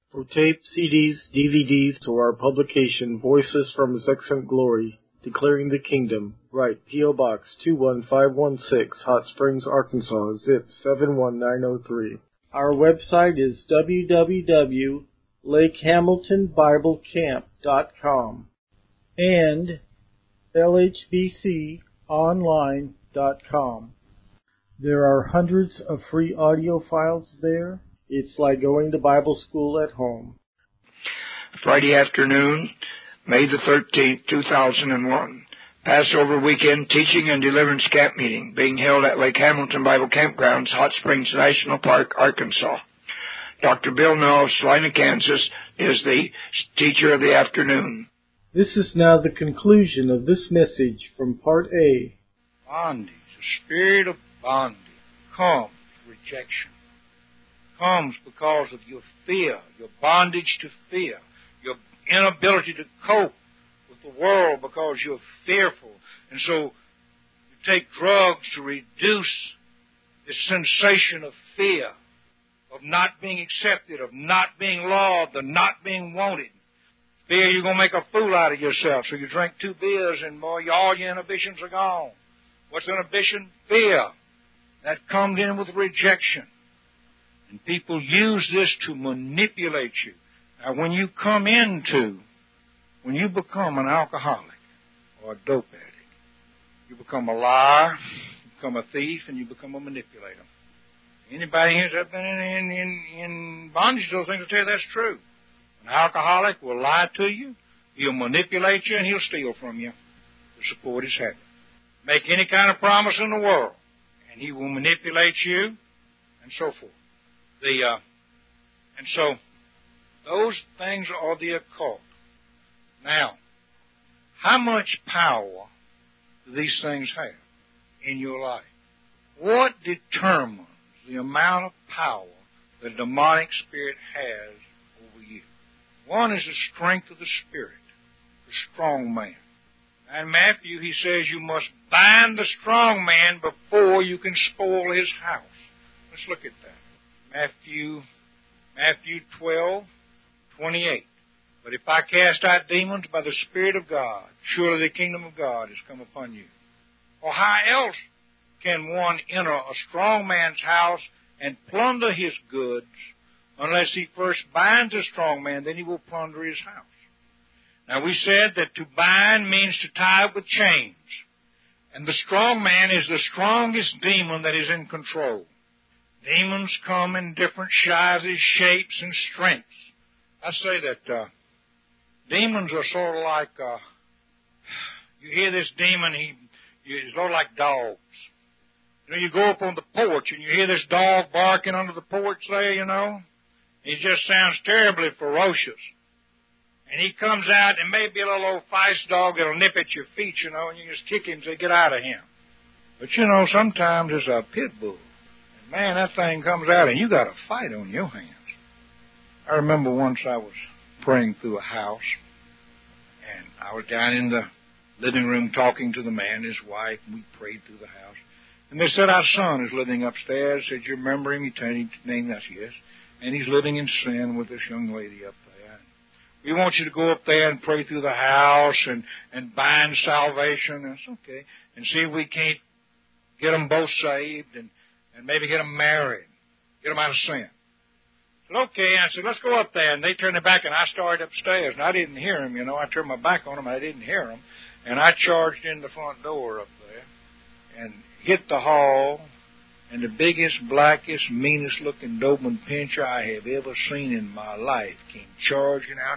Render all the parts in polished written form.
For tape, CDs, DVDs, or our publication, Voices from His Excellent Glory, Declaring the Kingdom, write P.O. Box 21516, Hot Springs, Arkansas, zip 71903. Our website is www.lakehamiltonbiblecamp.com and lhbconline.com. There are hundreds of free audio files there. It's like going to Bible school at home. Friday afternoon, May the 13th, 2001. Passover weekend teaching and deliverance camp meeting being held at Lake Hamilton Bible Campgrounds, Hot Springs National Park, Arkansas. Dr. Bill Null of Salina, Kansas, is the teacher of the afternoon. This is now the conclusion of this message from Part A. Bondage, the spirit of bondage, comes rejection. Comes because of your fear, your bondage to fear, your inability to cope with the world because you're fearful. And so you take drugs to reduce the sensation of fear, of not being accepted, of not being loved, of not being wanted. Fear you're going to make a fool out of yourself, so you drink 2 beers and boy, all your inhibitions are gone. What's inhibition? Fear. That comes in with rejection. And people use this to manipulate you. Now, when you become an alcoholic or a dope addict, you become a liar, you become a thief, and you become a manipulator. Anybody who's been in bondage to those things will tell you that's true. An alcoholic will lie to you, he'll manipulate you, and he'll steal from you to support his habit. Make any kind of promise in the world, and he will manipulate you, and so forth. And so, those things are the occult. Now, how much power do these things have in your life? What determines the amount of power that a demonic spirit has over you? One is the strength of the spirit, the strong man. In Matthew, he says you must bind the strong man before you can spoil his house. Let's look at that. Matthew 12:28. But if I cast out demons by the Spirit of God, surely the kingdom of God has come upon you. Or how else can one enter a strong man's house and plunder his goods unless he first binds a strong man, then he will plunder his house? Now we said that to bind means to tie up with chains. And the strong man is the strongest demon that is in control. Demons come in different sizes, shapes, and strengths. I say that demons are sort of like, you hear this demon, he's sort of like dogs. You know, you go up on the porch and you hear this dog barking under the porch there, you know. He just sounds terribly ferocious. And he comes out and maybe a little old feist dog that'll nip at your feet, you know, and you just kick him and say, get out of him. But, you know, sometimes it's a pit bull. Man, that thing comes out and you got a fight on your hands. I remember once I was praying through a house, and I was down in the living room talking to the man, his wife, and we prayed through the house. And they said, our son is living upstairs. I said, you remember him? He told his name, that's yes. And he's living in sin with this young lady up there. We want you to go up there and pray through the house and bind salvation. And it's okay. And see if we can't get them both saved and maybe get them married, get them out of sin. I said, okay. I said, let's go up there. And they turned their back, and I started upstairs. And I didn't hear them, you know. I turned my back on them, and I didn't hear them. And I charged in the front door up there and hit the hall. And the biggest, blackest, meanest-looking Doberman Pinscher I have ever seen in my life came charging out.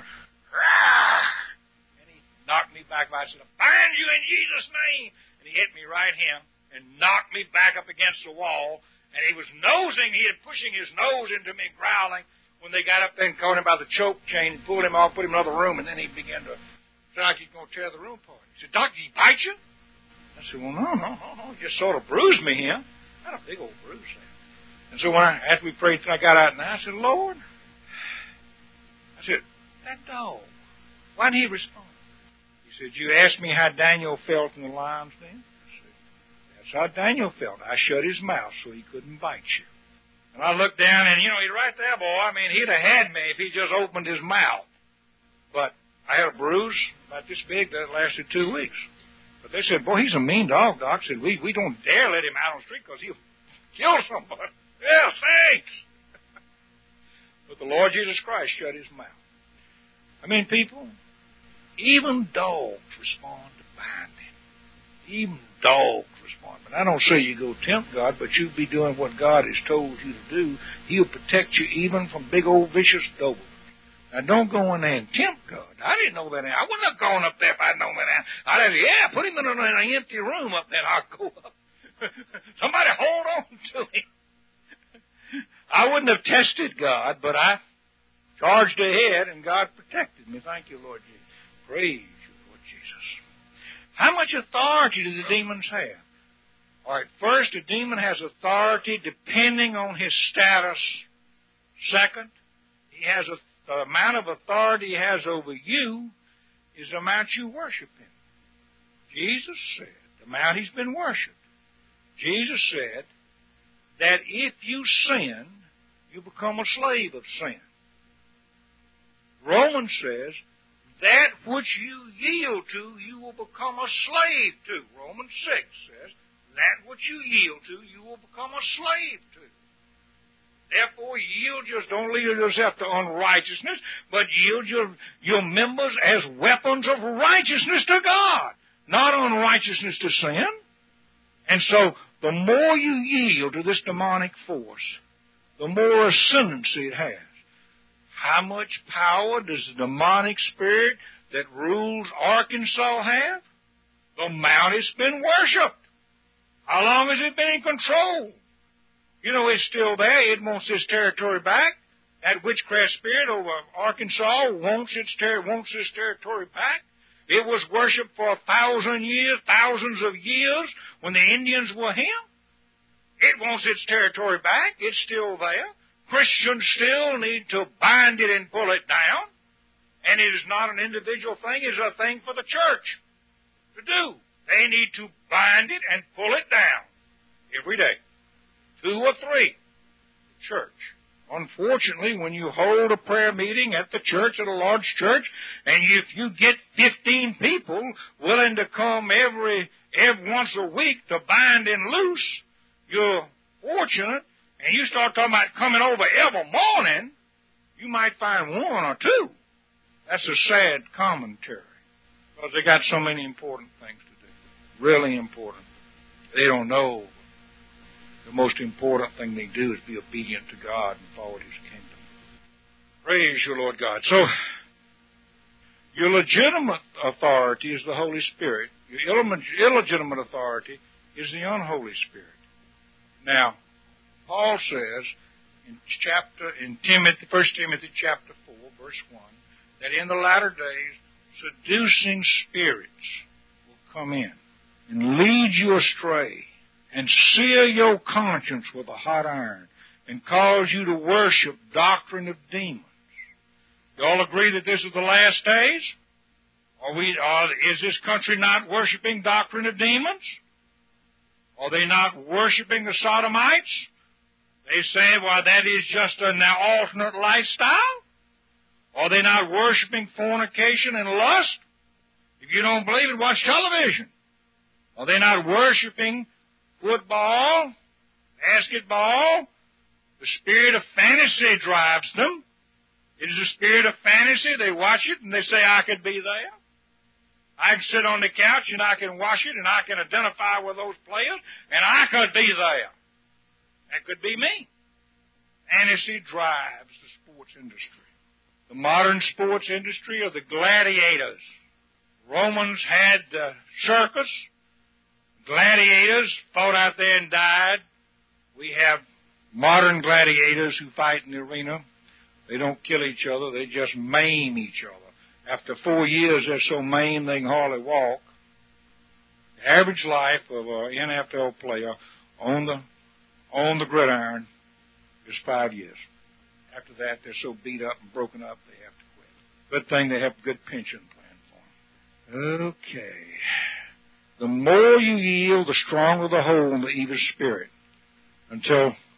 And he knocked me back. I said, I bind you in Jesus' name. And he hit me right here and knocked me back up against the wall. And he was nosing, pushing his nose into me, growling, when they got up there and caught him by the choke chain, pulled him off, put him in another room, and then he began to sound like he's going to tear the room apart. He said, Doctor, did he bite you? I said, well, no, he just sort of bruised me here. I had a big old bruise there. And so after we prayed, I got out, and I said, Lord, I said, that dog, why didn't he respond? He said, you asked me how Daniel felt in the lion's den? That's how Daniel felt. I shut his mouth so he couldn't bite you. And I looked down, and, he's right there, boy. I mean, he'd have had me if he just opened his mouth. But I had a bruise about this big that lasted 2 weeks. But they said, boy, he's a mean dog, Doc. I said, we don't dare let him out on the street because he'll kill somebody. Yeah, thanks. But the Lord Jesus Christ shut his mouth. I mean, people, even dogs respond to binding. Even dogs respond. But I don't say you go tempt God, but you be doing what God has told you to do. He'll protect you even from big old vicious dogs. Now, don't go in there and tempt God. I didn't know that. I wouldn't have gone up there if I'd known that. I'd have, put him in an empty room up there, and I'll go up. Somebody hold on to him. I wouldn't have tested God, but I charged ahead, and God protected me. Thank you, Lord Jesus. Praise you, Lord Jesus. How much authority do the demons have? All right, first, a demon has authority depending on his status. Second, he has the amount of authority he has over you is the amount you worship him. Jesus said, the amount he's been worshipped. Jesus said that if you sin, you become a slave of sin. Romans says, that which you yield to, you will become a slave to. Romans 6 says, that which you yield to, you will become a slave to. Therefore, don't yield yourself to unrighteousness, but yield your members as weapons of righteousness to God, not unrighteousness to sin. And so, the more you yield to this demonic force, the more ascendancy it has. How much power does the demonic spirit that rules Arkansas have? The amount it's been worshipped. How long has it been in control? It's still there. It wants its territory back. That witchcraft spirit over Arkansas wants its territory back. It was worshipped for 1,000 years, thousands of years, when the Indians were him. It wants its territory back. It's still there. Christians still need to bind it and pull it down. And it is not an individual thing. It's a thing for the church to do. They need to bind it and pull it down every day. 2 or 3. The church. Unfortunately, when you hold a prayer meeting at the church, at a large church, and if you get 15 people willing to come every once a week to bind and loose, you're fortunate, and you start talking about coming over every morning, you might find 1 or 2. That's a sad commentary, because they got so many important things to do. Really important. They don't know. The most important thing they do is be obedient to God and follow His kingdom. Praise you, Lord God. So, your legitimate authority is the Holy Spirit. Your illegitimate authority is the unholy Spirit. Now, Paul says in 1 Timothy chapter 4, verse 1, that in the latter days, seducing spirits will come in and lead you astray, and sear your conscience with a hot iron, and cause you to worship doctrine of demons. You all agree that this is the last days? Is this country not worshiping doctrine of demons? Are they not worshiping the sodomites? They say, well, that is just an alternate lifestyle. Are they not worshiping fornication and lust? If you don't believe it, watch television. Are they not worshiping football, basketball? The spirit of fantasy drives them. It is a spirit of fantasy. They watch it and they say, I could be there. I can sit on the couch and I can watch it and I can identify with those players and I could be there. That could be me. Fantasy drives the sports industry. The modern sports industry are the gladiators. Romans had the circus. Gladiators fought out there and died. We have modern gladiators who fight in the arena. They don't kill each other. They just maim each other. After 4 years, they're so maimed they can hardly walk. The average life of an NFL player on the gridiron is 5 years. After that, they're so beat up and broken up, they have to quit. Good thing they have a good pension plan for them. Okay. The more you yield, the stronger the hold of the evil spirit, until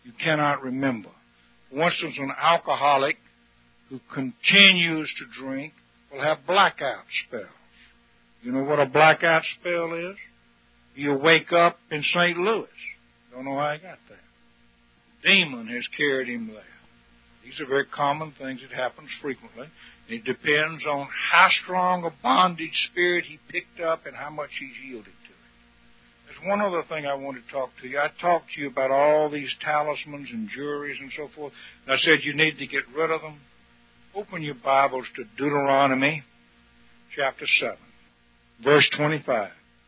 you cannot remember. For instance, an alcoholic who continues to drink will have blackout spells. You know what a blackout spell is? You'll wake up in St. Louis. Don't know how he got there. Demon has carried him there. These are very common things that happens frequently. It depends on how strong a bondage spirit he picked up and how much he's yielded to it. There's one other thing I want to talk to you. I talked to you about all these talismans and juries and so forth. And I said you need to get rid of them. Open your Bibles to Deuteronomy chapter 7, verse 25.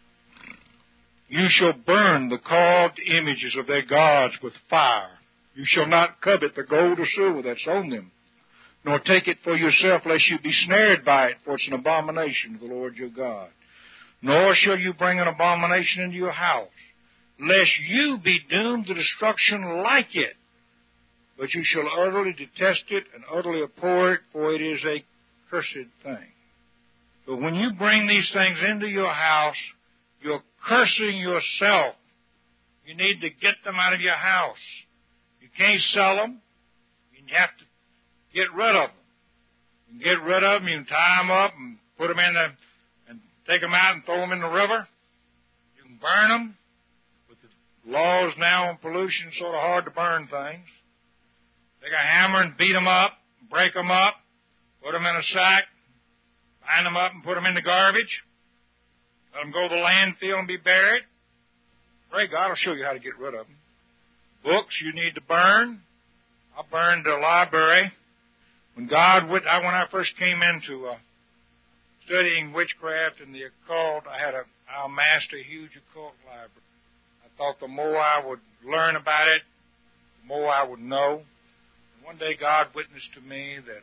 You shall burn the carved images of their gods with fire. You shall not covet the gold or silver that's on them, nor take it for yourself, lest you be snared by it, for it's an abomination to the Lord your God. Nor shall you bring an abomination into your house, lest you be doomed to destruction like it. But you shall utterly detest it and utterly abhor it, for it is a cursed thing. But when you bring these things into your house, you're cursing yourself. You need to get them out of your house. You can't sell them. You have to get rid of them. You can get rid of them. You can tie them up and put them in and take them out and throw them in the river. You can burn them. With the laws now on pollution, it's sort of hard to burn things. Take a hammer and beat them up, break them up, put them in a sack, bind them up and put them in the garbage. Let them go to the landfill and be buried. Pray God will show you how to get rid of them. Books you need to burn. I burned the library. When I first came into studying witchcraft and the occult, I amassed a huge occult library. I thought the more I would learn about it, the more I would know. And one day God witnessed to me that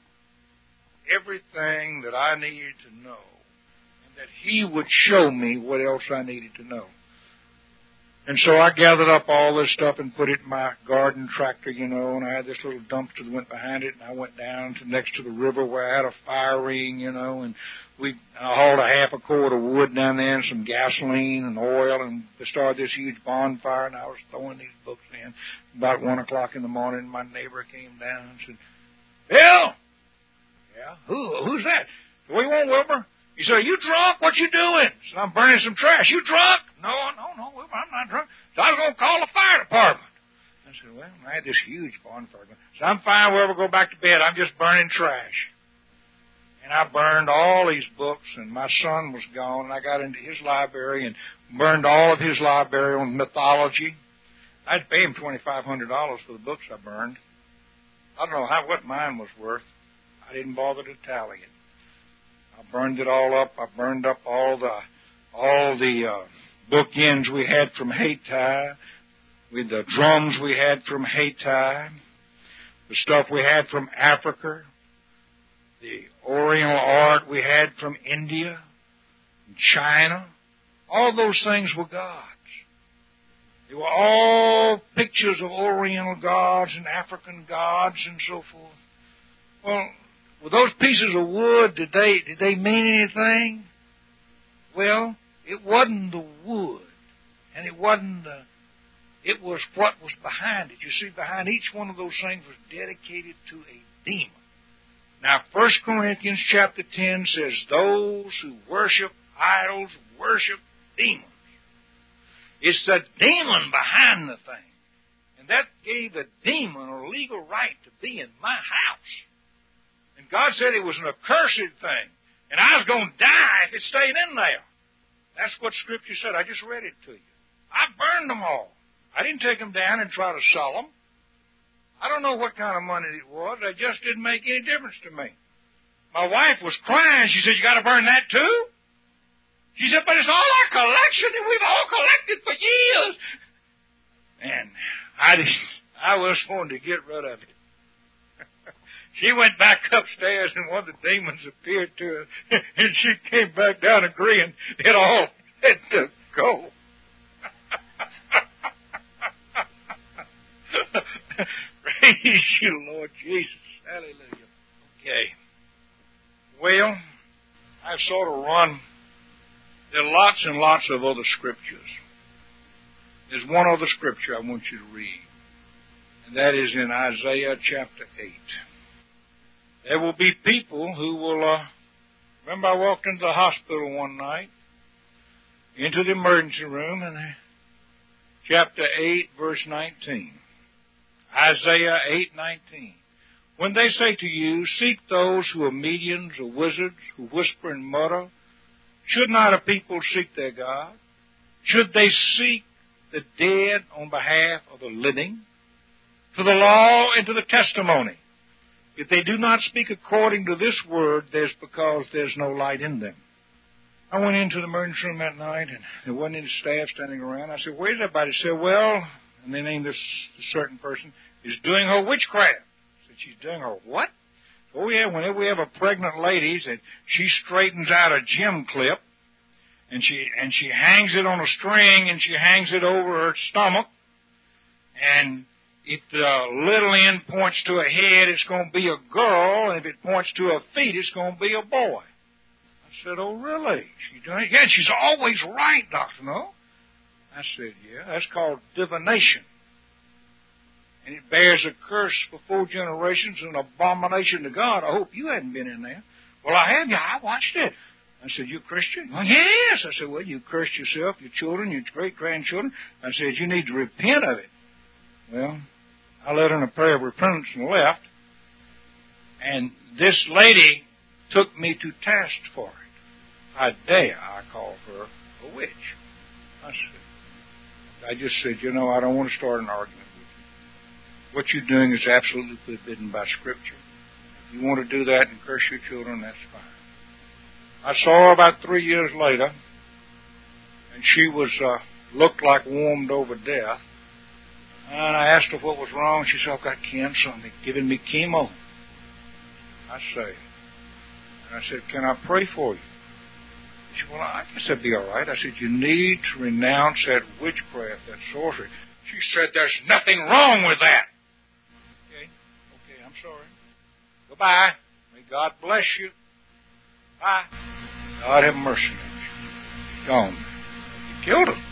everything that I needed to know, and that He would show me what else I needed to know. And so I gathered up all this stuff and put it in my garden tractor, and I had this little dumpster that went behind it, and I went down next to the river where I had a fire ring, and I hauled a half a cord of wood down there and some gasoline and oil, and they started this huge bonfire, and I was throwing these books in. About 1 o'clock in the morning, my neighbor came down and said, Bill! Yeah? Who's that? What do you want, Wilbur? He said, you drunk? What you doing? I said, I'm burning some trash. You drunk? No, Wilbur, I'm not drunk. So I was going to call the fire department. I said, well, I had this huge bonfire. So I'm fine, Wilbur, go back to bed. I'm just burning trash. And I burned all these books, and my son was gone, and I got into his library and burned all of his library on mythology. I'd pay him $2,500 for the books I burned. I don't know what mine was worth. I didn't bother to tally it. I burned it all up. I burned up all the bookends we had from Hayti, with the drums we had from Hayti, the stuff we had from Africa, the Oriental art we had from India and China. All those things were gods. They were all pictures of Oriental gods and African gods and so forth. Well, with those pieces of wood, did they mean anything? Well, it wasn't the wood, and it was what was behind it. You see, behind each one of those things was dedicated to a demon. Now, 1 Corinthians chapter 10 says, those who worship idols worship demons. It's the demon behind the thing. And that gave the demon a legal right to be in my house. And God said it was an accursed thing. And I was going to die if it stayed in there. That's what Scripture said. I just read it to you. I burned them all. I didn't take them down and try to sell them. I don't know what kind of money it was. It just didn't make any difference to me. My wife was crying. She said, you got to burn that too? She said, but it's all our collection, and we've all collected for years. And I was wanting to get rid of it. She went back upstairs, and one of the demons appeared to her, and she came back down agreeing it all had to go. Praise you, Lord Jesus. Hallelujah. Okay. Well, I've sort of run. There are lots and lots of other scriptures. There's one other scripture I want you to read. and that is in Isaiah chapter 8. There will be people who will, remember I walked into the hospital one night, into the emergency room, and chapter 8, verse 19. Isaiah 8:19. When they say to you, seek those who are mediums or wizards, who whisper and mutter, should not a people seek their God? Should they seek the dead on behalf of the living? To the law and to the testimony. If they do not speak according to this word, there's because there's no light in them. I went into the emergency room that night, and there wasn't any staff standing around. I said, where's everybody? They said, well, and they named this certain person, is doing her witchcraft. I said, she's doing her what? Oh, yeah, whenever we have a pregnant lady, and she straightens out a gym clip, and she hangs it on a string, and she hangs it over her stomach, and if the little end points to her head, it's going to be a girl, and if it points to her feet, it's going to be a boy. I said, oh, really? She's doing it? Yeah, she's always right, Doctor, no? I said, yeah, that's called divination. And it bears a curse for 4 generations and an abomination to God. I hope you hadn't been in there. Well, I have. Yeah, I watched it. I said, you Christian? Well, yes. I said, well, you cursed yourself, your children, your great-grandchildren. I said, you need to repent of it. Well, I led in a prayer of repentance and left. And this lady took me to task for it. I called her a witch. I just said, I don't want to start an argument with you. What you're doing is absolutely forbidden by Scripture. If you want to do that and curse your children, that's fine. I saw her about 3 years later, and she was looked like warmed over death. And I asked her what was wrong. She said, I've got cancer, and they're giving me chemo. And I said, can I pray for you? She said, well, I guess that'd be all right. I said, you need to renounce that witchcraft, that sorcery. She said, there's nothing wrong with that. Okay, I'm sorry. Goodbye. May God bless you. Bye. God have mercy on you. Gone. You killed him.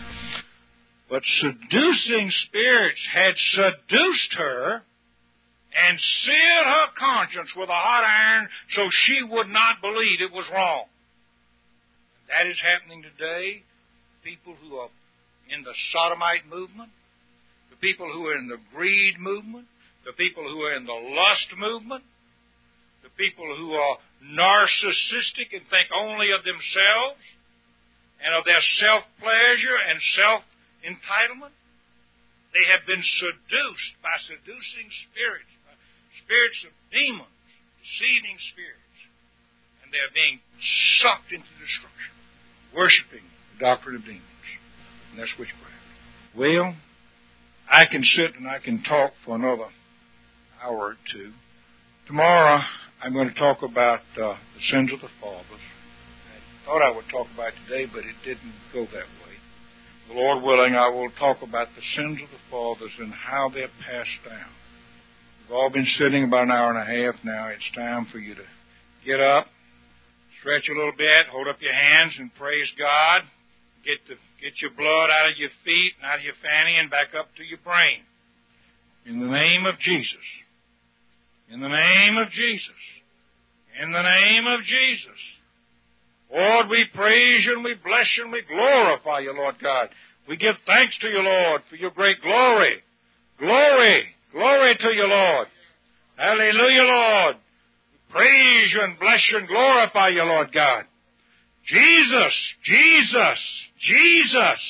But seducing spirits had seduced her and seared her conscience with a hot iron so she would not believe it was wrong. That is happening today. People who are in the sodomite movement, the people who are in the greed movement, the people who are in the lust movement, the people who are narcissistic and think only of themselves and of their self-pleasure and self-entitlement. They have been seduced by seducing spirits, by spirits of demons, deceiving spirits, and they are being sucked into destruction, worshiping the doctrine of demons. And that's witchcraft. Well, I can sit and I can talk for another hour or two. Tomorrow, I'm going to talk about the sins of the fathers. I thought I would talk about it today, but it didn't go that way. The Lord willing, I will talk about the sins of the fathers and how they're passed down. We've all been sitting about an hour and a half now. It's time for you to get up, stretch a little bit, hold up your hands, and praise God. Get your blood out of your feet and out of your fanny and back up to your brain. In the name of Jesus. In the name of Jesus. In the name of Jesus. Lord, we praise you and we bless you and we glorify you, Lord God. We give thanks to you, Lord, for your great glory. Glory. Glory to you, Lord. Hallelujah, Lord. We praise you and bless you and glorify you, Lord God. Jesus, Jesus, Jesus,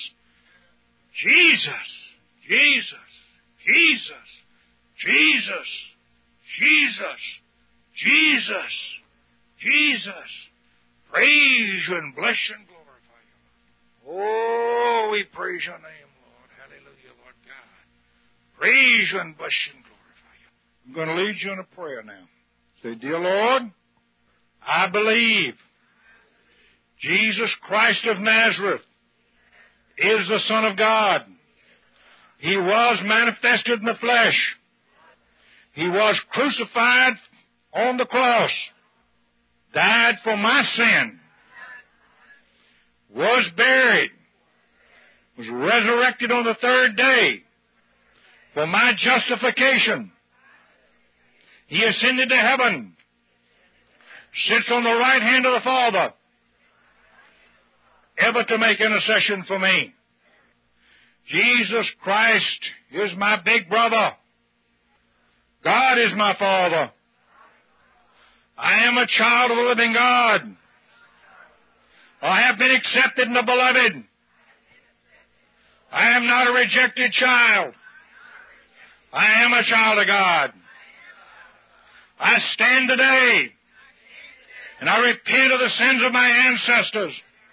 Jesus, Jesus, Jesus, Jesus, Jesus, Jesus, Jesus. Praise you and bless you and glorify you. Oh, we praise your name, Lord. Hallelujah, Lord God. Praise you and bless you and glorify you. I'm going to lead you in a prayer now. Say, dear Lord, I believe Jesus Christ of Nazareth is the Son of God. He was manifested in the flesh. He was crucified on the cross, died for my sin, was buried, was resurrected on the third day for my justification. He ascended to heaven, sits on the right hand of the Father, ever to make intercession for me. Jesus Christ is my big brother. God is my Father. I am a child of the living God. I have been accepted in the beloved. I am not a rejected child. I am a child of God. I stand today, and I repent of the sins of my ancestors.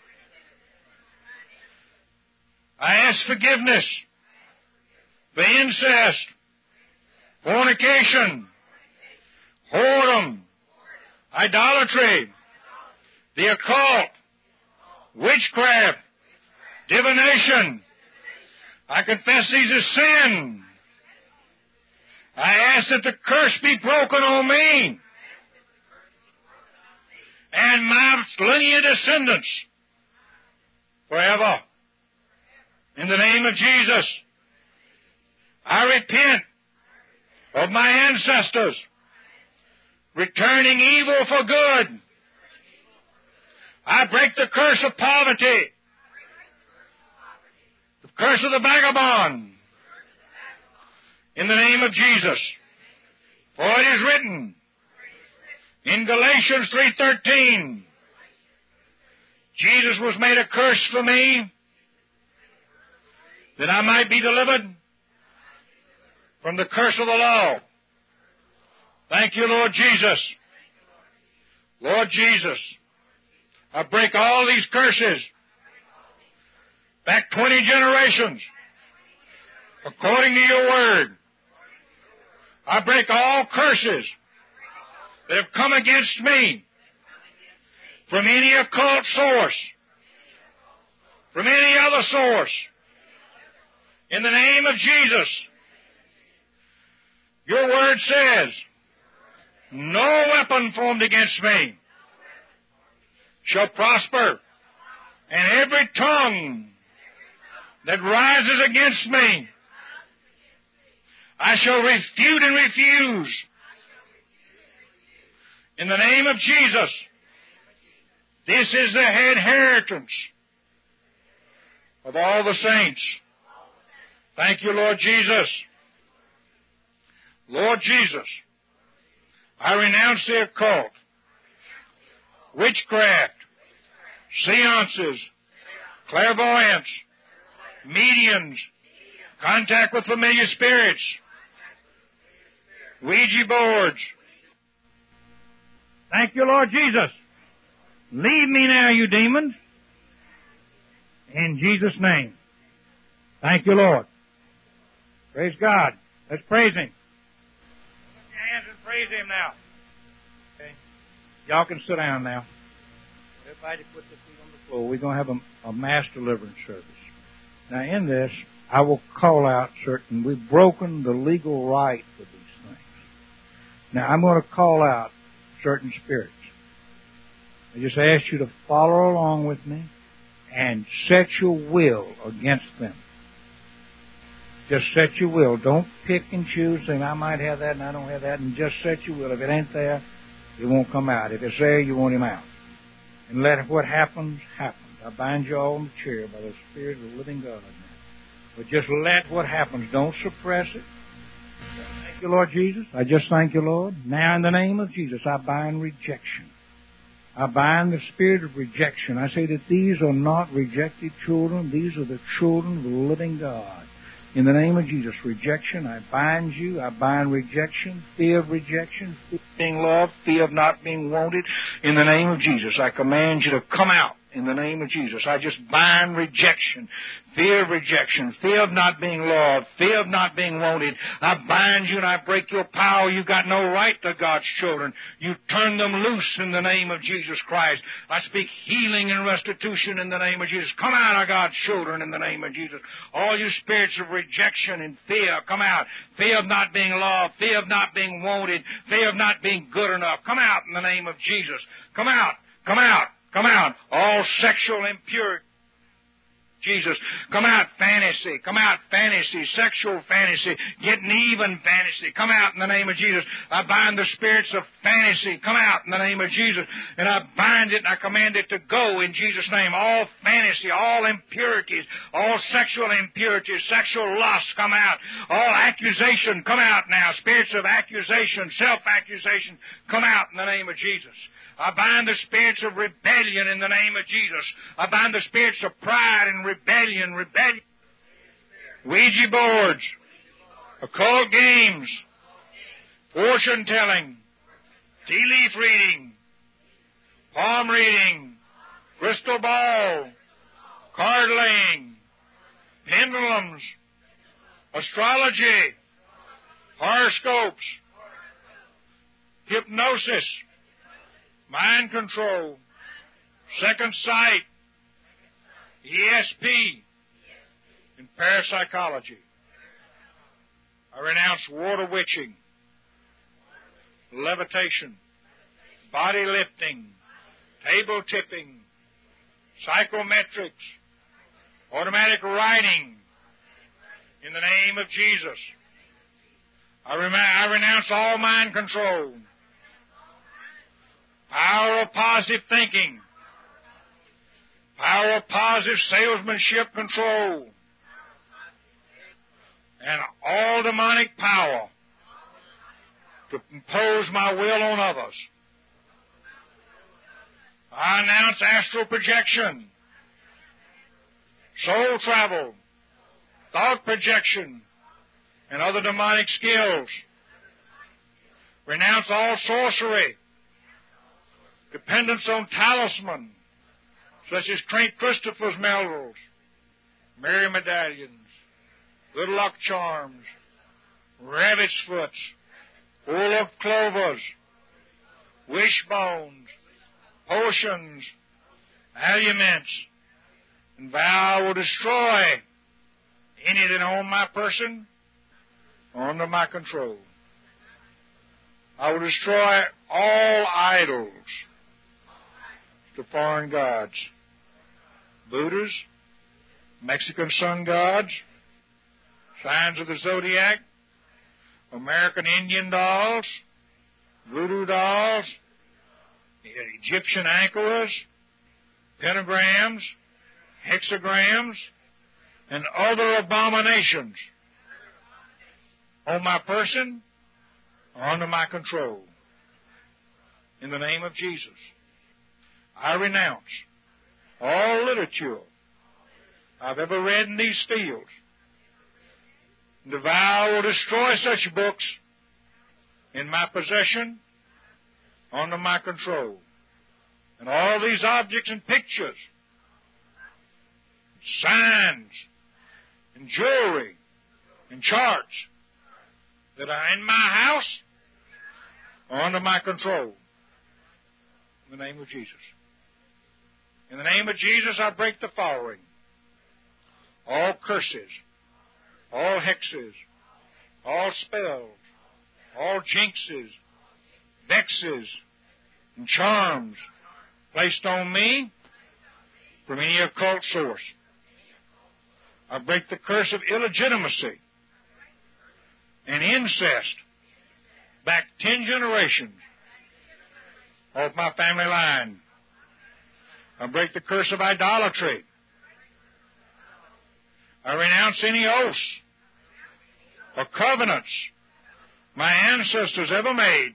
I ask forgiveness for incest, fornication, whoredom, idolatry, the occult, witchcraft, divination. I confess these as sin. I ask that the curse be broken on me and my lineal descendants forever. In the name of Jesus, I repent of my ancestors returning evil for good. I break the curse of poverty, the curse of the vagabond, in the name of Jesus. For it is written in Galatians 3:13, Jesus was made a curse for me, that I might be delivered from the curse of the law. Thank you, Lord Jesus. Lord Jesus, I break all these curses back 20 generations according to your word. I break all curses that have come against me from any occult source, from any other source. In the name of Jesus, your word says, no weapon formed against me shall prosper, and every tongue that rises against me I shall refute and refuse. In the name of Jesus, this is the inheritance of all the saints. Thank you, Lord Jesus. Lord Jesus, I renounce the occult, witchcraft, seances, clairvoyance, mediums, contact with familiar spirits, Ouija boards. Thank you, Lord Jesus. Leave me now, you demons. In Jesus' name. Thank you, Lord. Praise God. Let's praise Him. Put your hands and praise Him now. Okay. Y'all can sit down now. Everybody put their feet on the floor. We're going to have a mass deliverance service. Now, in this, I will call out certain, we've broken the legal right for these things. Now, I'm going to call out certain spirits. I just ask you to follow along with me and set your will against them. Just set your will. Don't pick and choose, saying, I might have that and I don't have that, and just set your will. If it ain't there, it won't come out. If it's there, you want him out. And let what happens, happen. I bind you all in the chair by the Spirit of the living God. But just let what happens. Don't suppress it. Thank you, Lord Jesus. I just thank you, Lord. Now, in the name of Jesus, I bind rejection. I bind the spirit of rejection. I say that these are not rejected children. These are the children of the living God. In the name of Jesus, rejection, I bind you. I bind rejection, fear of rejection, fear of being loved, fear of not being wanted. In the name of Jesus, I command you to come out. In the name of Jesus, I just bind rejection, fear of rejection, fear of not being loved, fear of not being wanted. I bind you and I break your power. You've got no right to God's children. You turn them loose in the name of Jesus Christ. I speak healing and restitution in the name of Jesus. Come out of God's children in the name of Jesus. All you spirits of rejection and fear, come out. Fear of not being loved, fear of not being wanted, fear of not being good enough. Come out in the name of Jesus. Come out, come out. Come out. All sexual impurity. Jesus. Come out, fantasy. Come out, fantasy. Sexual fantasy. Getting even fantasy. Come out in the name of Jesus. I bind the spirits of fantasy. Come out in the name of Jesus. And I bind it and I command it to go in Jesus' name. All fantasy, all impurities, all sexual impurities, sexual lust, come out. All accusation, come out now. Spirits of accusation, self-accusation, come out in the name of Jesus. I bind the spirits of rebellion in the name of Jesus. I bind the spirits of pride and rebellion. Ouija boards, occult games, fortune-telling, tea-leaf reading, palm reading, crystal ball, card-laying, pendulums, astrology, horoscopes, hypnosis, mind control, second sight, ESP, and parapsychology. I renounce water witching, levitation, body lifting, table tipping, psychometrics, automatic writing, in the name of Jesus. I renounce all mind control, power of positive thinking, power of positive salesmanship control, and all demonic power to impose my will on others. I announce astral projection, soul travel, thought projection, and other demonic skills. Renounce all sorcery, dependence on talisman, such as St. Christopher's medals, Mary medallions, good luck charms, rabbit's foots, full of clovers, wishbones, potions, aliments, and vow I will destroy any that own my person or under my control. I will destroy all idols to foreign gods, Buddhas, Mexican sun gods, signs of the zodiac, American Indian dolls, voodoo dolls, Egyptian anchors, pentagrams, hexagrams, and other abominations on my person or under my control. In the name of Jesus, I renounce all literature I've ever read in these fields. And the vow will destroy such books in my possession, under my control. And all these objects and pictures, signs, and jewelry, and charts that are in my house are under my control. In the name of Jesus. In the name of Jesus, I break the following: all curses, all hexes, all spells, all jinxes, vexes, and charms placed on me from any occult source. I break the curse of illegitimacy and incest back 10 generations off my family line. I break the curse of idolatry. I renounce any oaths or covenants my ancestors ever made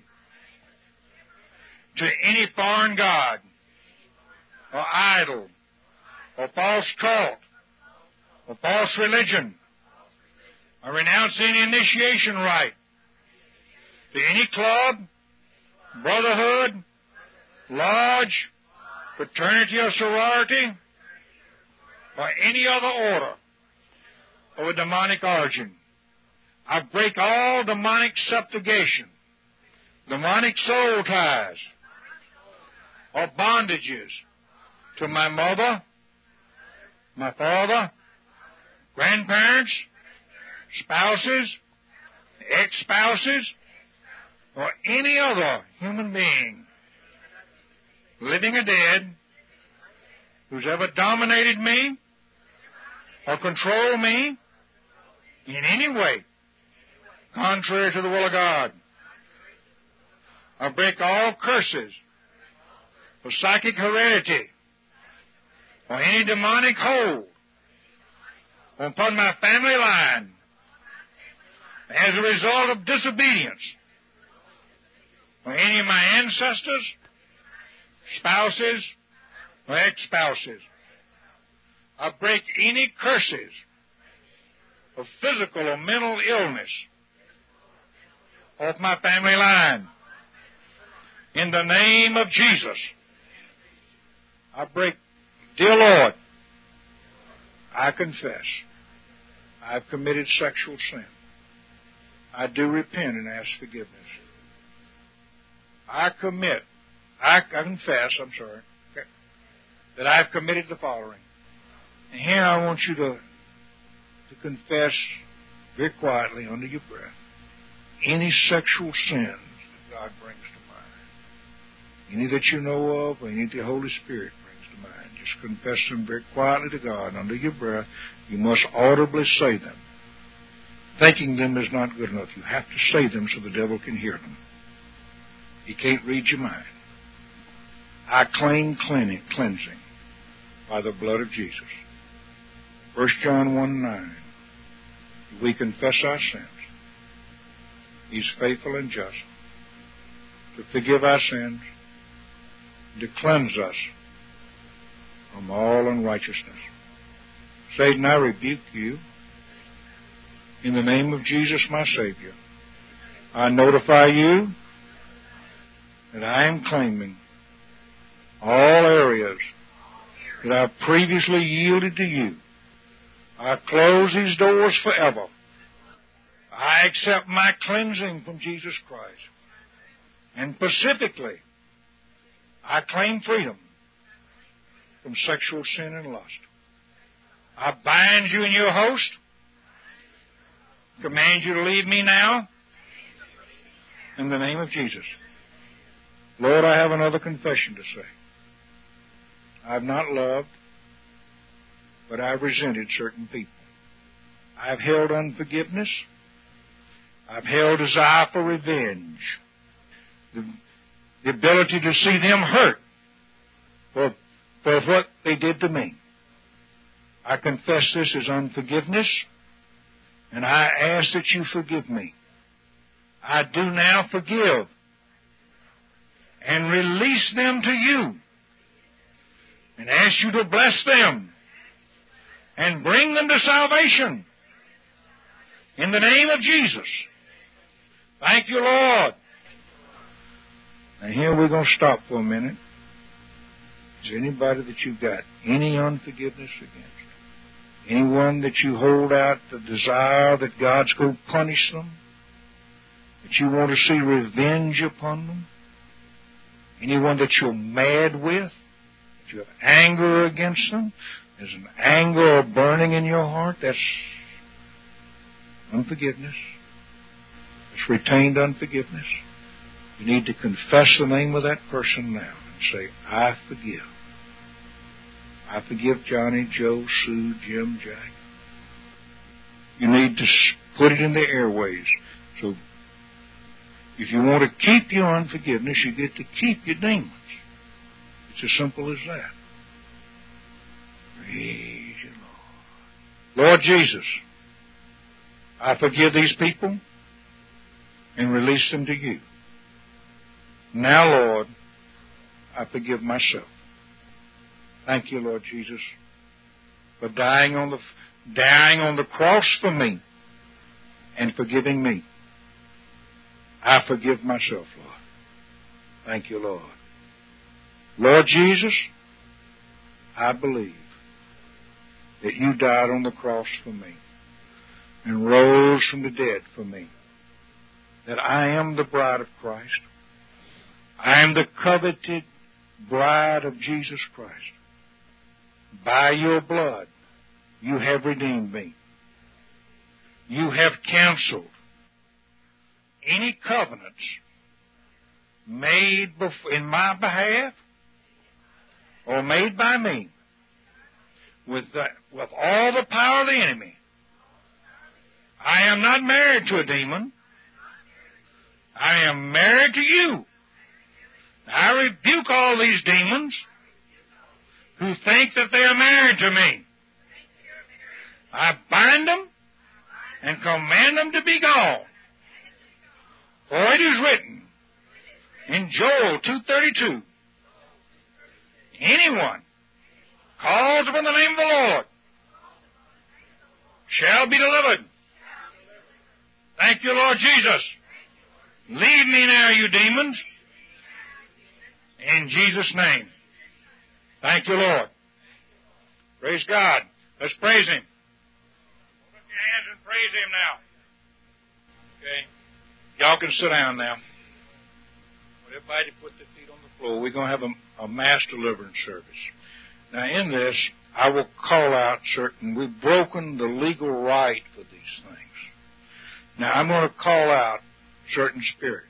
to any foreign god or idol or false cult or false religion. I renounce any initiation rite to any club, brotherhood, lodge, fraternity or sorority, or any other order of a demonic origin. I break all demonic subjugation, demonic soul ties, or bondages to my mother, my father, grandparents, spouses, ex-spouses, or any other human being, living or dead, who's ever dominated me, or control me in any way contrary to the will of God. I break all curses of psychic heredity or any demonic hold upon my family line as a result of disobedience or any of my ancestors, spouses, or ex-spouses. I break any curses of physical or mental illness off my family line. In the name of Jesus, I break. Dear Lord, I confess I've committed sexual sin. I do repent and ask forgiveness. I confess, that I've committed the following. And here I want you to confess very quietly under your breath any sexual sins that God brings to mind. Any that you know of or any that the Holy Spirit brings to mind. Just confess them very quietly to God under your breath. You must audibly say them. Thinking them is not good enough. You have to say them so the devil can hear them. He can't read your mind. I claim cleansing by the blood of Jesus. 1 John 1:9. We confess our sins. He's faithful and just to forgive our sins, to cleanse us from all unrighteousness. Satan, I rebuke you in the name of Jesus, my Savior. I notify you that I am claiming all areas that I've previously yielded to you. I close these doors forever. I accept my cleansing from Jesus Christ. And specifically, I claim freedom from sexual sin and lust. I bind you in your host. Command you to leave me now. In the name of Jesus. Lord, I have another confession to say. I've not loved, but I've resented certain people. I've held unforgiveness. I've held desire for revenge. The ability to see them hurt for what they did to me. I confess this as unforgiveness, and I ask that you forgive me. I do now forgive and release them to you and ask you to bless them and bring them to salvation in the name of Jesus. Thank you, Lord. Now here we're going to stop for a minute. Is there anybody that you've got any unforgiveness against? Anyone that you hold out the desire that God's going to punish them? That you want to see revenge upon them? Anyone that you're mad with? That you have anger against them? There's an anger or burning in your heart? That's unforgiveness. It's retained unforgiveness. You need to confess the name of that person now and say, I forgive. I forgive Johnny, Joe, Sue, Jim, Jack. You need to put it in the airways. So if you want to keep your unforgiveness, you get to keep your demons. It's as simple as that. Praise you, Lord. Lord Jesus, I forgive these people and release them to you. Now, Lord, I forgive myself. Thank you, Lord Jesus, for dying on the cross for me and forgiving me. I forgive myself, Lord. Thank you, Lord. Lord Jesus, I believe that you died on the cross for me and rose from the dead for me, that I am the bride of Christ. I am the coveted bride of Jesus Christ. By your blood, you have redeemed me. You have canceled any covenants made in my behalf or made by me with all the power of the enemy. I am not married to a demon. I am married to you. I rebuke all these demons who think that they are married to me. I bind them and command them to be gone. For it is written in Joel 2:32, anyone called upon the name of the Lord shall be delivered. Thank you, Lord Jesus. Leave me now, you demons, in Jesus' name. Thank you, Lord. Praise God. Let's praise Him. Lift your hands and praise Him now. Okay. Y'all can sit down now. Everybody put their feet on the floor. We're going to have a mass deliverance service. Now, in this, I will call out certain, we've broken the legal right for these things. Now, I'm going to call out certain spirits.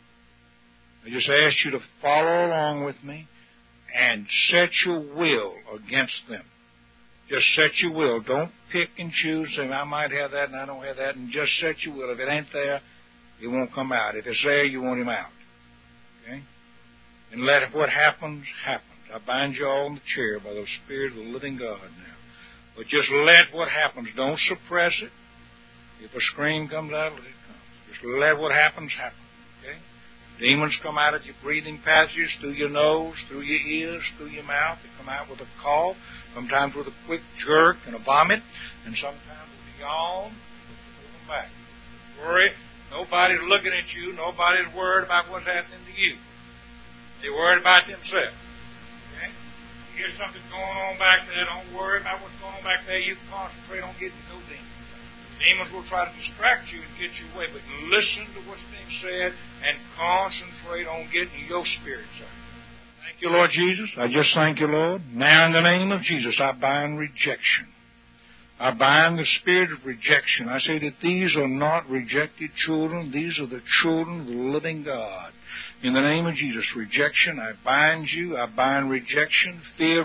I just ask you to follow along with me and set your will against them. Just set your will. Don't pick and choose, say, I might have that and I don't have that, and just set your will. If it ain't there, it won't come out. If it's there, you want him out. Okay? And let what happens, happen. I bind you all in the chair by the Spirit of the living God now. But just let what happens. Don't suppress it. If a scream comes out, let it come. Just let what happens, happen. Okay? Demons come out of your breathing passages, through your nose, through your ears, through your mouth. They come out with a cough, sometimes with a quick jerk and a vomit, and sometimes with a yawn. Put them back. Worry. Nobody's looking at you. Nobody's worried about what's happening to you. They're worried about themselves. Okay? You hear something going on back there, don't worry about what's going on back there. You can concentrate on getting no demons. Demons will try to distract you and get you away, but listen to what's being said and concentrate on getting your spirit out. Thank you, Lord Jesus. I just thank you, Lord. Now, in the name of Jesus, I bind rejection. I bind the spirit of rejection. I say that these are not rejected children. These are the children of the living God. In the name of Jesus, rejection, I bind you. I bind rejection, fear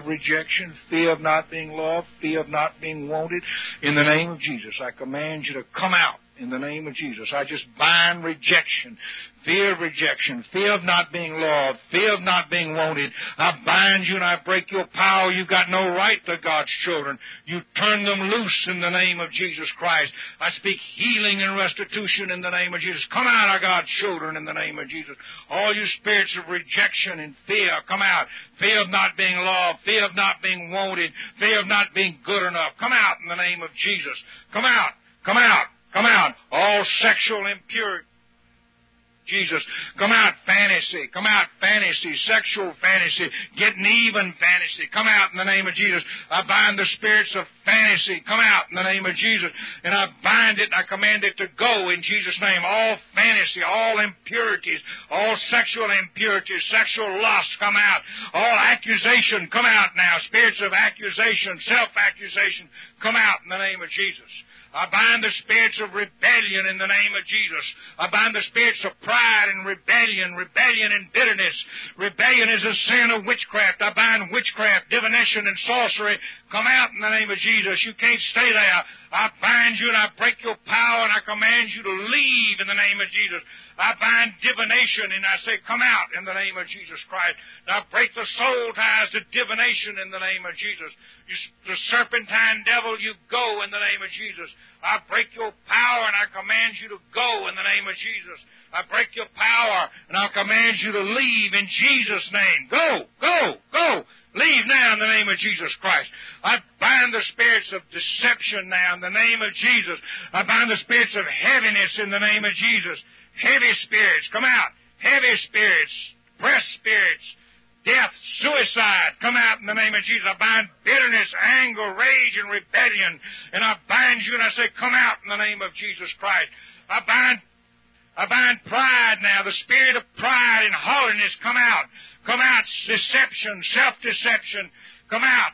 of not being loved, fear of not being wanted. In the name of Jesus, I command you to come out. In the name of Jesus, I just bind rejection, fear of not being loved, fear of not being wanted. I bind you and I break your power. You've got no right to God's children. You turn them loose in the name of Jesus Christ. I speak healing and restitution in the name of Jesus. Come out of God's children in the name of Jesus. All you spirits of rejection and fear, come out. Fear of not being loved, fear of not being wanted, fear of not being good enough. Come out in the name of Jesus. Come out, come out. Come out, all sexual impurity. Jesus, come out, fantasy. Come out, fantasy, sexual fantasy, getting even fantasy. Come out in the name of Jesus. I bind the spirits of fantasy. Come out in the name of Jesus. And I bind it and I command it to go in Jesus' name. All fantasy, all impurities, all sexual impurities, sexual lust, come out. All accusation, come out now. Spirits of accusation, self-accusation, come out in the name of Jesus. I bind the spirits of rebellion in the name of Jesus. I bind the spirits of pride and rebellion and bitterness. Rebellion is a sin of witchcraft. I bind witchcraft, divination, and sorcery. Come out in the name of Jesus. You can't stay there. I bind you and I break your power and I command you to leave in the name of Jesus. I bind divination and I say, come out in the name of Jesus Christ. And I break the soul ties to divination in the name of Jesus. The serpentine devil, you go in the name of Jesus. I break your power and I command you to go in the name of Jesus. I break your power and I command you to leave in Jesus' name. Go, go, go. Leave now in the name of Jesus Christ. I bind the spirits of deception now in the name of Jesus. I bind the spirits of heaviness in the name of Jesus. Heavy spirits, come out. Heavy spirits, depressed spirits, death, suicide, come out in the name of Jesus. I bind bitterness, anger, rage, and rebellion. And I bind you and I say, come out in the name of Jesus Christ. I bind pride now, the spirit of pride and haughtiness, come out. Come out, deception, self-deception, come out.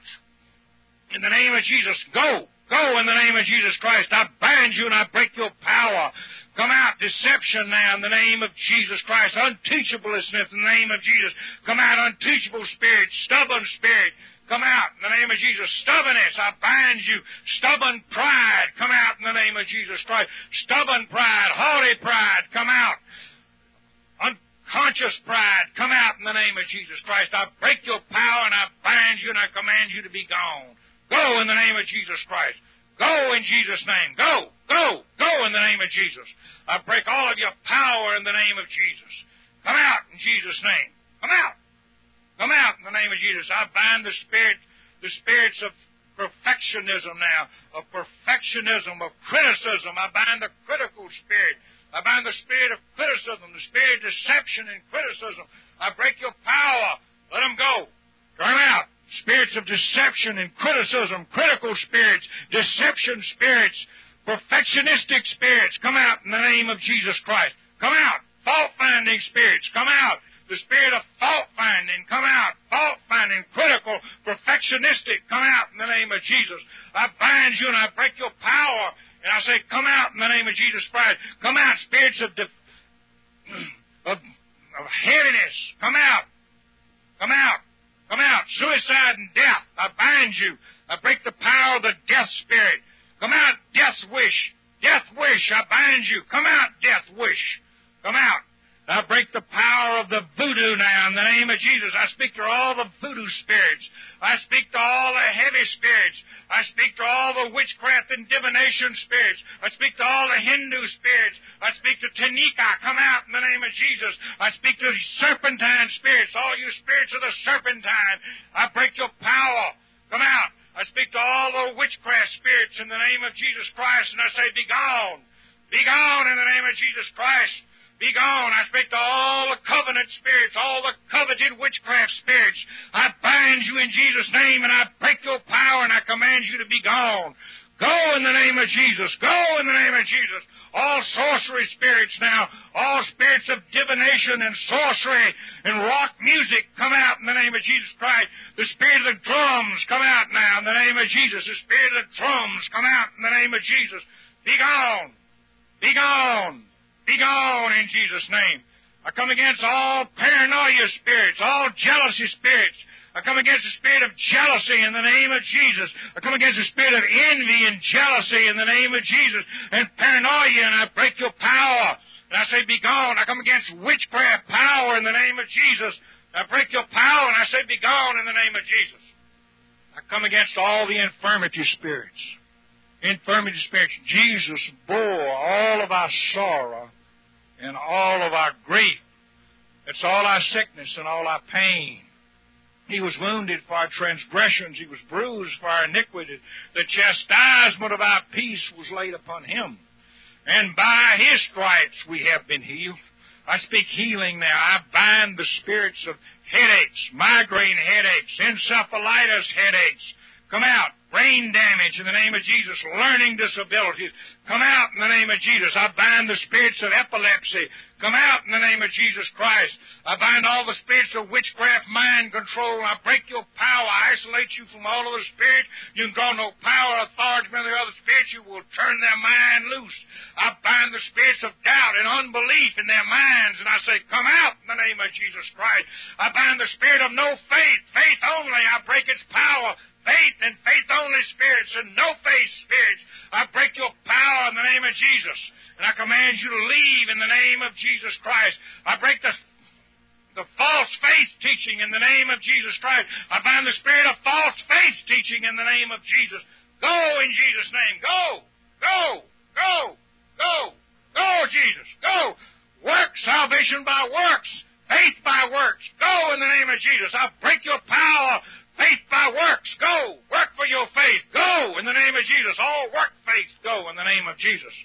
In the name of Jesus, go. Go in the name of Jesus Christ. I bind you and I break your power. Come out. Deception now in the name of Jesus Christ. Unteachableness in the name of Jesus. Come out. Unteachable spirit. Stubborn spirit. Come out in the name of Jesus. Stubbornness, I bind you. Stubborn pride, come out in the name of Jesus Christ. Stubborn pride, haughty pride, come out. Unconscious pride, come out in the name of Jesus Christ. I break your power and I bind you and I command you to be gone. Go in the name of Jesus Christ. Go in Jesus' name. Go, go, go in the name of Jesus. I break all of your power in the name of Jesus. Come out in Jesus' name. Come out. Come out in the name of Jesus. I bind the spirits of perfectionism now, of perfectionism, of criticism. I bind the critical spirit. I bind the spirit of criticism, the spirit of deception and criticism. I break your power. Let them go. Turn out. Spirits of deception and criticism, critical spirits, deception spirits, perfectionistic spirits, come out in the name of Jesus Christ. Come out. Fault-finding spirits, come out. The spirit of fault-finding, come out. Fault-finding, critical, perfectionistic, come out in the name of Jesus. I bind you and I break your power. And I say, come out in the name of Jesus Christ. Come out, spirits of heaviness. Come out. Come out. Come out. Suicide and death. I bind you. I break the power of the death spirit. Come out, death wish. Death wish. I bind you. Come out, death wish. Come out. I break the power of the voodoo now in the name of Jesus. I speak to all the voodoo spirits. I speak to all the heavy spirits. I speak to all the witchcraft and divination spirits. I speak to all the Hindu spirits. I speak to Tanika. Come out in the name of Jesus. I speak to serpentine spirits, all you spirits of the serpentine. I break your power. Come out. I speak to all the witchcraft spirits in the name of Jesus Christ, and I say, be gone. Be gone in the name of Jesus Christ. Be gone. I speak to all the covenant spirits, all the coveted witchcraft spirits. I bind you in Jesus' name, and I break your power, and I command you to be gone. Go in the name of Jesus. Go in the name of Jesus. All sorcery spirits now, all spirits of divination and sorcery and rock music, come out in the name of Jesus Christ. The spirit of the drums, come out now in the name of Jesus. The spirit of the drums, come out in the name of Jesus. Be gone. Be gone. Be gone in Jesus' name. I come against all paranoia spirits, all jealousy spirits. I come against the spirit of jealousy in the name of Jesus. I come against the spirit of envy and jealousy in the name of Jesus and paranoia, and I break your power. And I say, be gone. I come against witchcraft power in the name of Jesus. I break your power, and I say, be gone in the name of Jesus. I come against all the infirmity spirits. Infirmity spirits. Jesus bore all of our sorrow and all of our grief. It's all our sickness and all our pain. He was wounded for our transgressions. He was bruised for our iniquity. The chastisement of our peace was laid upon him. And by his stripes we have been healed. I speak healing now. I bind the spirits of headaches, migraine headaches, encephalitis headaches. Come out. Brain damage in the name of Jesus. Learning disabilities. Come out in the name of Jesus. I bind the spirits of epilepsy. Come out in the name of Jesus Christ. I bind all the spirits of witchcraft, mind control. I break your power. I isolate you from all of the spirits. You can draw no power, authority from the other spirits. You will turn their mind loose. I bind the spirits of doubt and unbelief in their minds, and I say, come out in the name of Jesus Christ. I bind the spirit of no faith, faith only. I break its power. Faith and faith-only spirits and no-faith spirits. I break your power in the name of Jesus. And I command you to leave in the name of Jesus Christ. I break the false faith teaching in the name of Jesus Christ. I bind the spirit of false faith teaching in the name of Jesus. Go in Jesus' name. Go. Go. Go. Go. Go, Jesus. Go. Work salvation by works. Faith by works. Go in the name of Jesus. I break your power. Faith by works, go. Work for your faith, go in the name of Jesus. All work faith, go in the name of Jesus.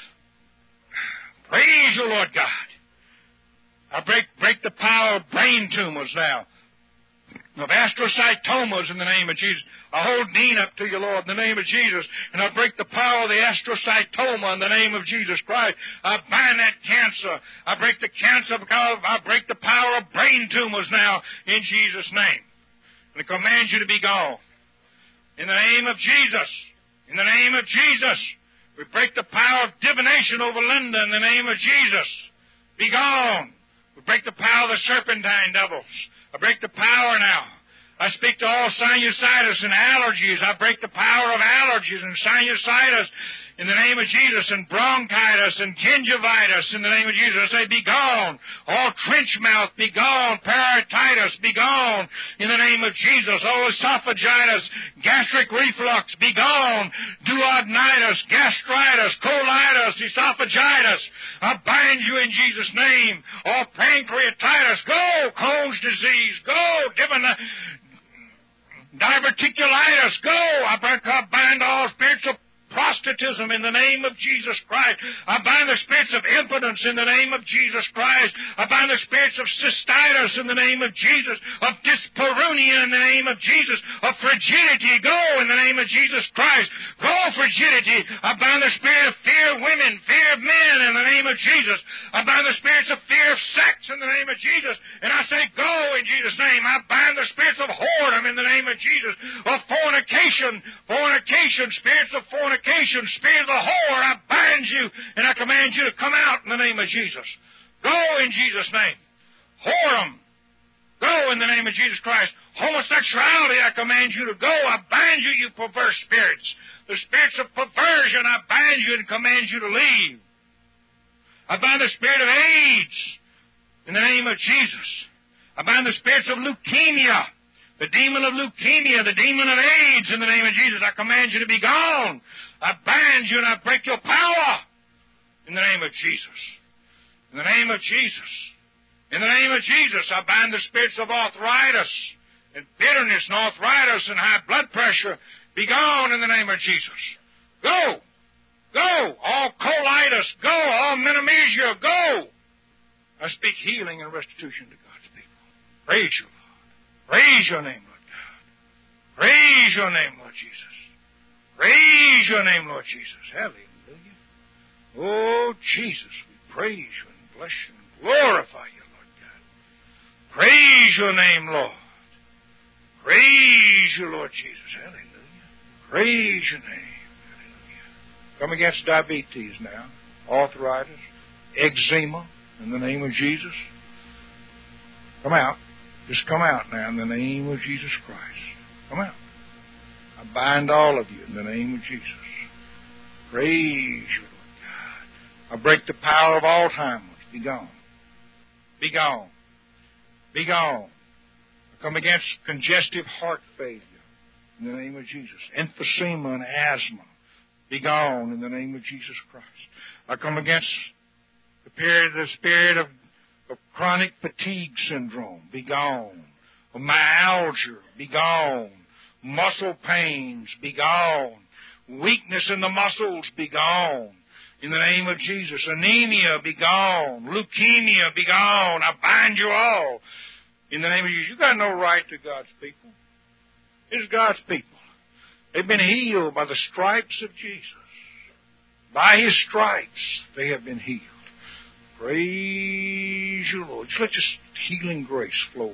Praise you, Lord God. I break the power of brain tumors now, of astrocytomas in the name of Jesus. I hold Dean up to you, Lord, in the name of Jesus, and I break the power of the astrocytoma in the name of Jesus Christ. I bind that cancer. I break the cancer because I break the power of brain tumors now in Jesus' name. And I command you to be gone. In the name of Jesus. In the name of Jesus. We break the power of divination over Linda in the name of Jesus. Be gone. We break the power of the serpentine devils. I break the power now. I speak to all sinusitis and allergies. I break the power of allergies and sinusitis in the name of Jesus, and bronchitis and gingivitis in the name of Jesus. I say, be gone. All trench mouth, be gone. Peritonitis, be gone in the name of Jesus. All esophagitis, gastric reflux, be gone. Duodenitis, gastritis, colitis, esophagitis, I bind you in Jesus' name. All pancreatitis, go. Crohn's disease, go. Diverticulitis, go. I bind all spirits of prostitutism in the name of Jesus Christ. I bind the spirits of impotence in the name of Jesus Christ. I bind the spirits of cystitis in the name of Jesus, of dyspareunia in the name of Jesus, of frigidity. Go in the name of Jesus Christ. Go, frigidity. I bind the spirit of fear of women, fear of men in the name of Jesus. I bind the spirits of fear of sex in the name of Jesus. And I say, go in Jesus' name. I bind the spirits of whoredom in the name of Jesus, of fornication, spirits of fornication, spirit of the whore, I bind you, and I command you to come out in the name of Jesus. Go in Jesus' name. Whoredom, go in the name of Jesus Christ. Homosexuality, I command you to go. I bind you, you perverse spirits. The spirits of perversion, I bind you and command you to leave. I bind the spirit of AIDS in the name of Jesus. I bind the spirits of leukemia, the demon of leukemia, the demon of AIDS in the name of Jesus. I command you to be gone. I bind you and I break your power in the name of Jesus. In the name of Jesus. In the name of Jesus, I bind the spirits of arthritis and bitterness and arthritis and high blood pressure. Be gone in the name of Jesus. Go. Go. All colitis, go. All menomnesia, go. I speak healing and restitution to God's people. Praise you, Lord. Praise your name, Lord God. Praise your name, Lord Jesus. Praise your name, Lord Jesus. Hallelujah. Oh, Jesus, we praise you and bless you and glorify you, Lord God. Praise your name, Lord. Praise you, Lord Jesus. Hallelujah. Praise your name. Hallelujah. Come against diabetes now, arthritis, eczema, in the name of Jesus. Come out. Just come out now in the name of Jesus Christ. Come out. I bind all of you in the name of Jesus. Praise you, Lord God. I break the power of Alzheimer's. Be gone. Be gone. Be gone. I come against congestive heart failure in the name of Jesus. Emphysema and asthma. Be gone in the name of Jesus Christ. I come against the spirit of chronic fatigue syndrome. Be gone. Of myalgia. Be gone. Muscle pains, be gone. Weakness in the muscles, be gone. In the name of Jesus. Anemia, be gone. Leukemia, be gone. I bind you all. In the name of Jesus. You got no right to God's people. It's God's people. They've been healed by the stripes of Jesus. By His stripes, they have been healed. Praise you, Lord. Just let your healing grace flow.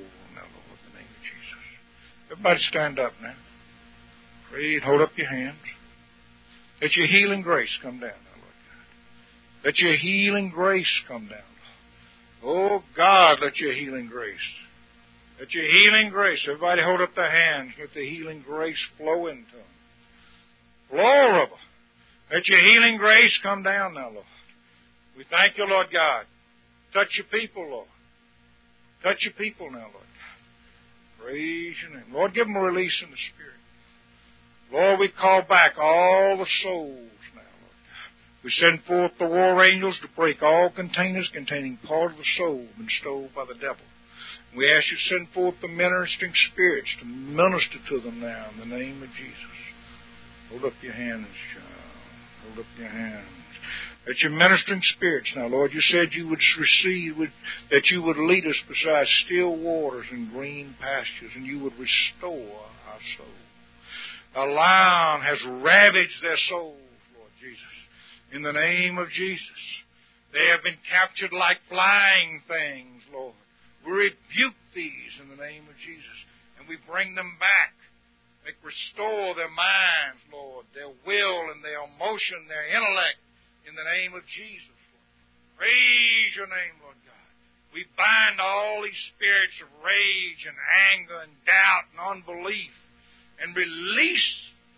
Everybody stand up now. Pray. Hold up your hands. Let your healing grace come down now, Lord God. Let your healing grace come down. Oh, God, let your healing grace. Let your healing grace. Everybody hold up their hands. Let the healing grace flow into them. Glory. Let your healing grace come down now, Lord. We thank you, Lord God. Touch your people, Lord. Touch your people now, Lord. Praise your name. Lord, give them a release in the Spirit. Lord, we call back all the souls now, Lord. We send forth the war angels to break all containers containing part of the soul been stolen by the devil. We ask you to send forth the ministering spirits to minister to them now in the name of Jesus. Hold up your hands, child. Hold up your hands. That your ministering spirits now, Lord, you said you would that you would lead us beside still waters and green pastures, and you would restore our soul. The lion has ravaged their souls, Lord Jesus. In the name of Jesus, they have been captured like flying things, Lord. We rebuke these in the name of Jesus, and we bring them back Restore their minds, Lord, their will and their emotion, their intellect, in the name of Jesus, Lord. Praise your name, Lord God. We bind all these spirits of rage and anger and doubt and unbelief and loose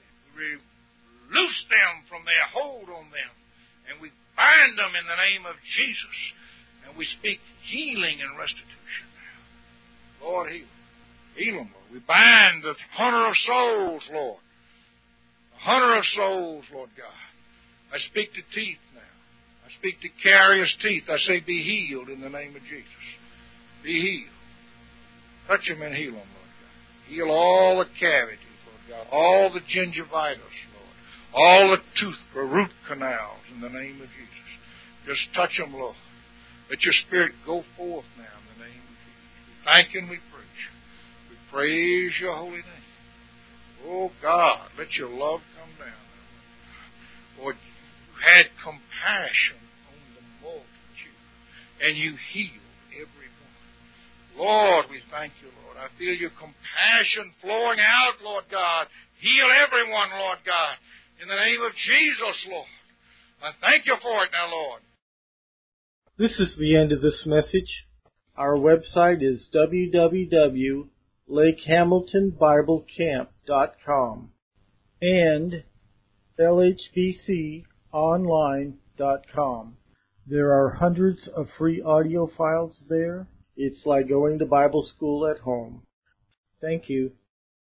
them from their hold on them. And we bind them in the name of Jesus. And we speak healing and restitution now. Lord, heal them. Heal them, Lord. We bind the hunter of souls, Lord. The hunter of souls, Lord God. I speak to teeth now. I speak to carious teeth. I say, be healed in the name of Jesus. Be healed. Touch them and heal them, Lord God. Heal all the cavities, Lord God. All the gingivitis, Lord. All the root canals in the name of Jesus. Just touch them, Lord. Let your Spirit go forth now in the name of Jesus. We thank you and we praise you. We praise your holy name. Oh, God, let your love come down. Lord, you had compassion on the multitude, and you healed every one. Lord, we thank you, Lord. I feel your compassion flowing out, Lord God. Heal everyone, Lord God. In the name of Jesus, Lord. I thank you for it now, Lord. This is the end of this message. Our website is www.lakehamiltonbiblecamp.com and lhbconline.com. There are hundreds of free audio files there. It's like going to Bible school at home. Thank you.